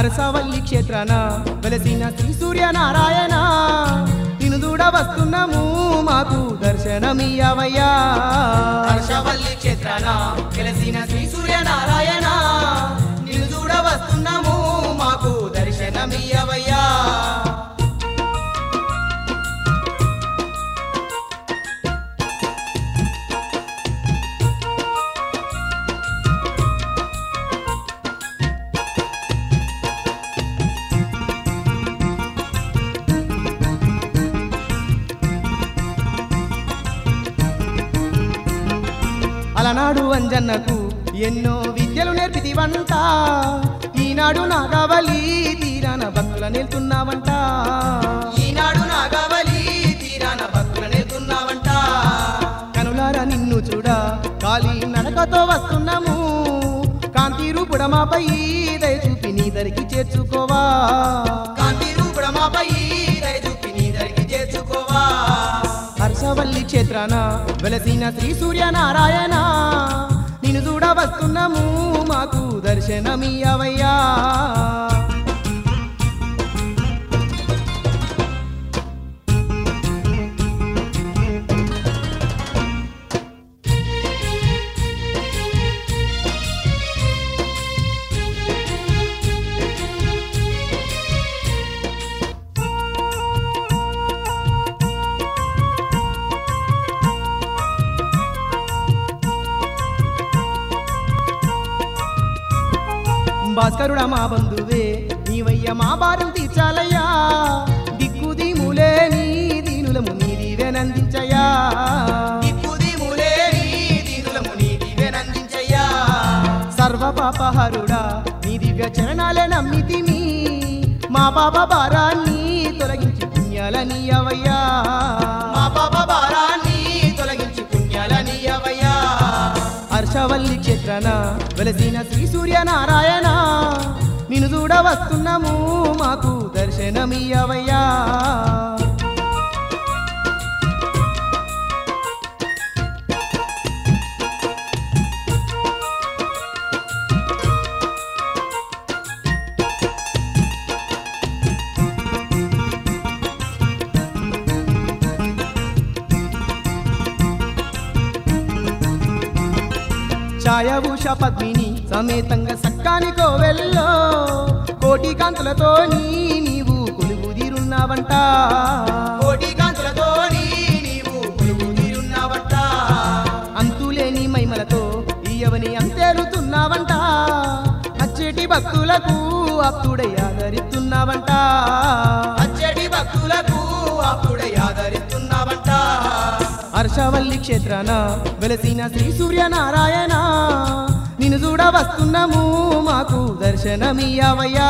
అరసవల్లి క్షేత్రాన వెలసిన శ్రీ సూర్యనారాయణ నిన్ను చూడ వస్తున్నాము మాకు దర్శనమియ్యవయ్యా. అరసవల్లి క్షేత్రాన వెలసిన శ్రీ సూర్యనారాయణ నిన్ను చూడ వస్తున్నాము మాకు దర్శనమియ్యవయ్యా. అలనాడు అంజన్నకు ఎన్నో విద్యలు నేర్పితివంట, ఈనాడు నాగవలి తీరాన భక్తుల నేర్తున్నావంట. ఈనాడు నాగవలి తీరాన భక్తుల నేర్తున్నావంట. కనులారా నిన్ను చూడ కాలి నడకతో వస్తున్నాము, కాంతి రూపుడమాపై దయ చూపి నీ దరికి చేర్చుకోవా. కాంతి రూపుడమాపై దయ చూపి నీ దరికి చేర్చుకోవా. హర్షవల్లి క్షేత్రాన వెలసిన శ్రీ సూర్యనారాయణ నిన్ను చూడ వస్తున్నాము మాకు దర్శనమియ్యవయ్యా. భాస్కరుడా మా బంధువే నీవయ్య మా భారం తీర్చాలయ్యా, దిక్కుది మూలే నీ దీనులము నీ దీవెనందించయ్యా. దిక్కుది మూలే నీ దీనులము నీ దీవెనందించయ్యా. సర్వ పాపహరుడా నీ దివ్య చరణాలే నమ్మితిమి, మా పాప భారాన్ని తొలగించి పుణ్యాలనియ్యవయ్యా. మా పాప భారాన్ని తొలగించి పుణ్యాలనియ్యవయ్యా. హర్షవల్లి క్షేత్రాన వెలసిన శ్రీ సూర్యనారాయణ నిన్ను చూడ వస్తున్నాము మాకు దర్శనమియ్యవయ్యా. ఛాయభూష పద్మిని సమేతంగా సక్కాని కోవెల్లో కోటి కాంతులతో నీవు కొలువుదీరున్నావంట. కోటి కాంతులతో నీవు కొలువుదీరున్నావంట. అంతులేని మహిమలతో ఈయవని అంతేరుతున్నావంట, అచ్చేటి భక్తులకు అప్పుడై ఆదరిస్తున్నావంట. అచ్చటి భక్తులకు అప్పుడై ఆదరిస్తున్నావంట. హర్షవల్లి క్షేత్రాన వెలసిన శ్రీ సూర్యనారాయణ నిన్ను చూడ వస్తున్నాము మాకు దర్శనమియ్యవయ్యా.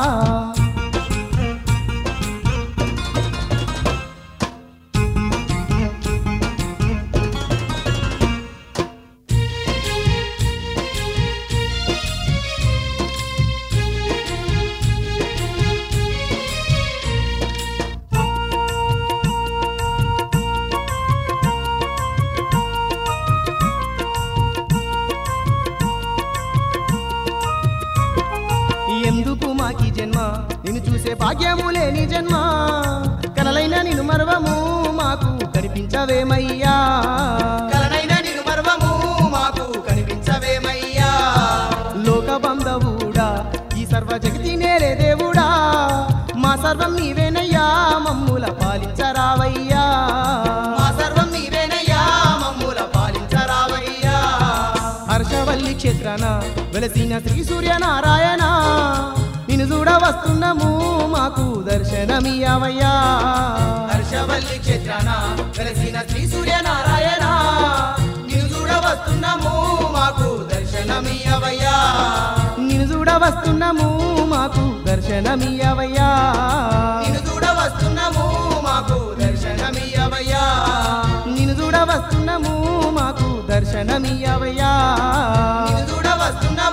ఎందుకు మాకి జన్మ నిన్ను చూసే భాగ్యము లేని జన్మ, కలలైన నిన్ను మరవము మాకు కనిపించవేమయ్యా. కలనైన నిన్ను మర్వము మాకు కనిపించవేమయ్యా. లోక బంధవుడా ఈ సర్వ జగతి నేరే దేవుడా, మా సర్వం నీవేనయ్యా మమ్ముల పాలించరావయ్యా. మా సర్వం నీవేనయ్యా మమ్ముల పాలించరావయ్యా. హర్షవల్లి క్షేత్రాన వెలసిన శ్రీ సూర్యనారాయణ నిన్ను చూడ వస్తున్నాము మాకు దర్శనమియ్యవయ్యా. హర్షవల్లి క్షేత్రాన వెలసిన శ్రీ సూర్యనారాయణ నిన్ను చూడ వస్తున్నాము మాకు దర్శనమియ్యవయ్యా. నిన్ను చూడ వస్తున్నాము మాకు దర్శనమియ్యవయ్యా. నిన్ను చూడ వస్తున్నాము మాకు దర్శనమియ్యవయ్యా. నిన్ను చూడ వస్తున్నాము మాకు దర్శనమియ్యవయ్యా. నిన్ను చూడ వస్తున్నాము